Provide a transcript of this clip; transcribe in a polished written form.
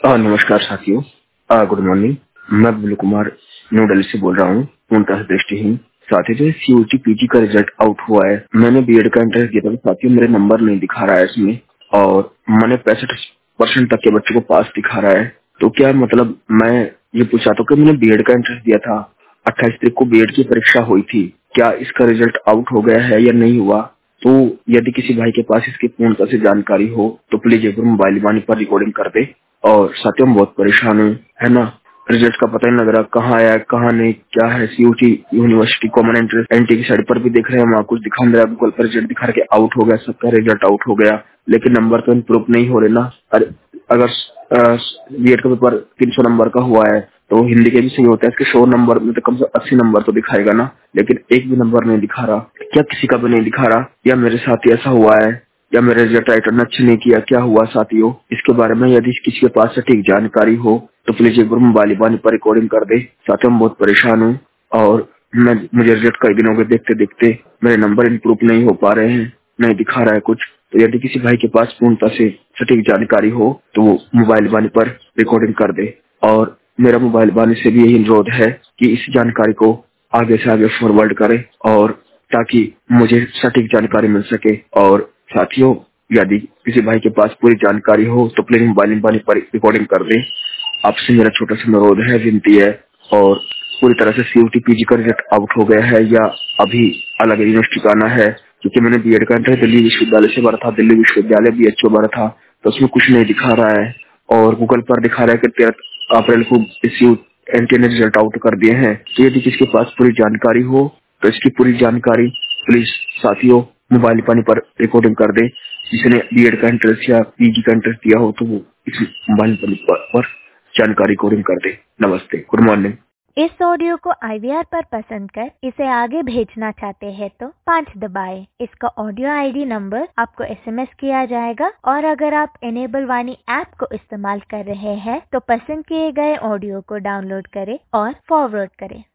नमस्कार साथियों। Good morning. मैं बिल्लू कुमार न्यू दिल्ली से बोल रहा हूँ, पूर्णतः दृष्टिहीन। साथियों, जो सीयूटी पीजी का रिजल्ट आउट हुआ है, मैंने बीएड का इंटरेस्ट दिया था। साथियों, मेरे नंबर नहीं दिखा रहा है इसमें और मैंने 65% तक के बच्चों को पास दिखा रहा है। तो क्या मतलब, मैं ये पूछा था कि मैंने बीएड का इंटरेस्ट दिया था, 28 तारीख को बीएड की परीक्षा हुई थी, क्या इसका रिजल्ट आउट हो गया है या नहीं हुआ? तो यदि किसी भाई के पास इसकी पूर्णता से जानकारी हो तो प्लीज एक बार मोबाइल वाणी पर रिकॉर्डिंग कर दे। और साथियों, मैं बहुत परेशान हूँ, है ना। रिजल्ट का पता ही नहीं लग रहा, कहाँ आया कहाँ नहीं, क्या है। CUT university common entrance NT की साइड पर भी देख रहे हैं, वहाँ कुछ दिखा नहीं रहा। गूगल पर रिजल्ट दिखा के आउट हो गया, सबका रिजल्ट आउट हो गया, लेकिन नंबर तो इम्प्रूव नहीं हो रहे ना। अरे अगर बीएड का पेपर 300 नंबर का हुआ है तो हिंदी के भी सही होता है, इसके 100 नंबर में तो कम से कम 80 नंबर तो दिखाएगा ना, लेकिन एक भी नंबर नहीं दिखा रहा। क्या किसी का भी नहीं दिखा रहा, या मेरे साथ ही ऐसा हुआ है, या मेरे रिजल्ट राइटर ने अच्छे नहीं किया, क्या हुआ साथियों? इसके बारे में यदि किसी के पास सटीक जानकारी हो तो प्लीज एक बार मोबाइल वाणी पर रिकॉर्डिंग कर दे। साथियों, मैं बहुत परेशान हूँ और मुझे रिजल्ट कई दिनों के देखते देखते मेरे नंबर इम्प्रूव नहीं हो पा रहे हैं, नहीं दिखा रहा है कुछ। तो यदि किसी भाई के पास पूर्णता से सटीक जानकारी हो तो वो मोबाइल वाणी पर रिकॉर्डिंग कर दे। और मेरा मोबाइल वाणी से भी यही अनुरोध है कि इस जानकारी को आगे से आगे फॉरवर्ड करे, और ताकि मुझे सटीक जानकारी मिल सके। और साथियों, यदि किसी भाई के पास पूरी जानकारी हो तो प्लीज मोबाइल वाणी पर रिकॉर्डिंग कर दे। आपसे मेरा छोटा सा अनुरोध है, विनती है। और पूरी तरह से सीयूटी पीजी का रिजल्ट आउट हो गया है या अभी अलग यूनिवर्सिटी का आना है, क्योंकि मैंने बीएड का इंटर दिल्ली विश्वविद्यालय से भरा था, दिल्ली विश्वविद्यालय बीएचओ भरा था, तो उसमें कुछ नहीं दिखा रहा है। और गूगल पर दिखा रहा है कि 13 अप्रैल को एनटीए ने रिजल्ट आउट कर दिए हैं। तो यदि किसके पास पूरी जानकारी हो तो इसकी पूरी जानकारी प्लीज साथियों मोबाइल पानी पर रिकॉर्डिंग कर दे। जिसने बीएड का इंटरेस्ट या पीजी का इंटरेस्ट दिया हो तो वो इस मोबाइल पर जानकारी रिकॉर्डिंग कर दे। नमस्ते, गुड मॉर्निंग। इस ऑडियो को IVR पर पसंद कर इसे आगे भेजना चाहते हैं तो 5 दबाएं। इसका ऑडियो ID नंबर आपको SMS किया जाएगा, और अगर आप इनेबल वाणी ऐप को इस्तेमाल कर रहे हैं तो पसंद किए गए ऑडियो को डाउनलोड करें और फॉरवर्ड करें।